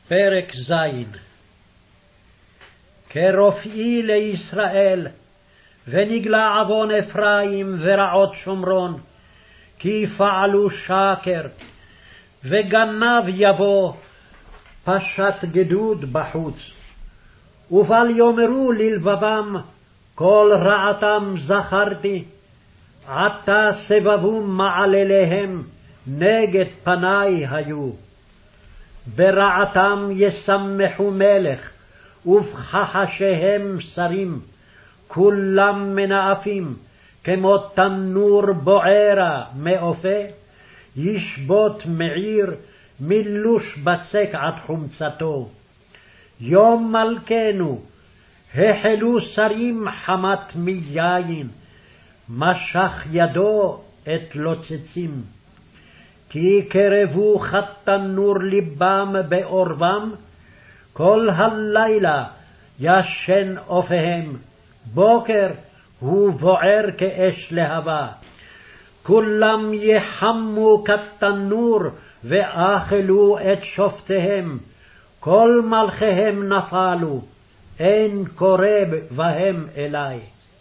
פרק ז'. כרופאי לישראל, ונגלה עוון אפרים ורעות שומרון, כי פעלו שקר, וגנב יבוא, פשט גדוד בחוץ. ובל יאמרו ללבבם, כל רעתם זכרתי, עתה סבבו מעלליהם, נגד פני היו. ברעתם ישמחו מלך, ובכחשיהם שרים, כולם מנאפים, כמו תנור בוערה מאופה, ישבות מעיר, מילוש בצק עד חומצתו. יום מלכנו, החלו שרים חמת מיין, משך ידו את לוצצים. כי קרבו כתנור ליבם בעורבם, כל הלילה ישן אופיהם, בוקר הוא בוער כאש להבה. כולם יחמו כתנור ואכלו את שופטיהם, כל מלכיהם נפלו, אין קורב בהם אלי.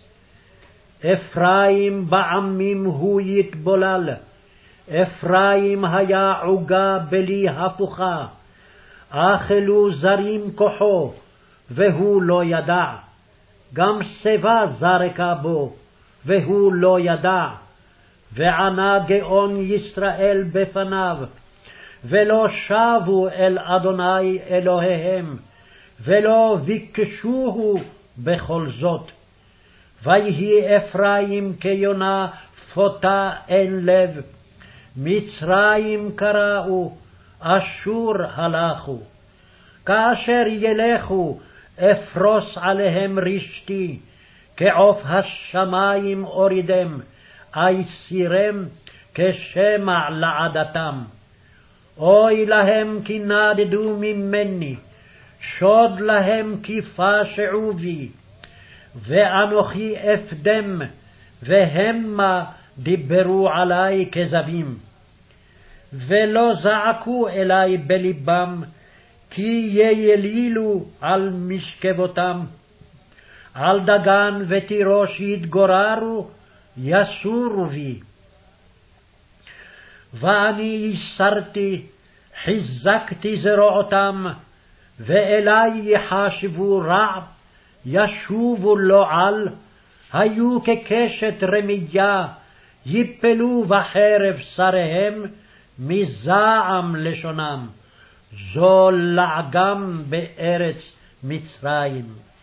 אפרים בעמים הוא יתבולל, אפרים היה עוגה בלי הפוכה, אכלו זרים כוחו, והוא לא ידע, גם שיבה זרקה בו, והוא לא ידע, וענה גאון ישראל בפניו, ולא שבו אל אדוני אלוהיהם, ולא ביקשוהו בכל זאת. ויהי אפרים כיונה פותה אין לב, מצרים קראו, אשור הלכו. כאשר ילכו, אפרוס עליהם רשתי, כעוף השמים אורידם, אייסירם כשמע לעדתם. אוי להם כי נדדו ממני, שוד להם כי פשעו בי. ואנוכי אפדם, והמה דיברו עלי כזבים. ולא זעקו אלי בלבם, כי יילילו על משכבותם. על דגן ותירוש יתגוררו, יסורו בי. ואני יסרתי, חיזקתי זרועותם, ואלי יחשבו רע, ישובו לו על, היו כקשת רמייה, יפלו בחרב שריהם, מזעם לשונם, זו לעגם בארץ מצרים.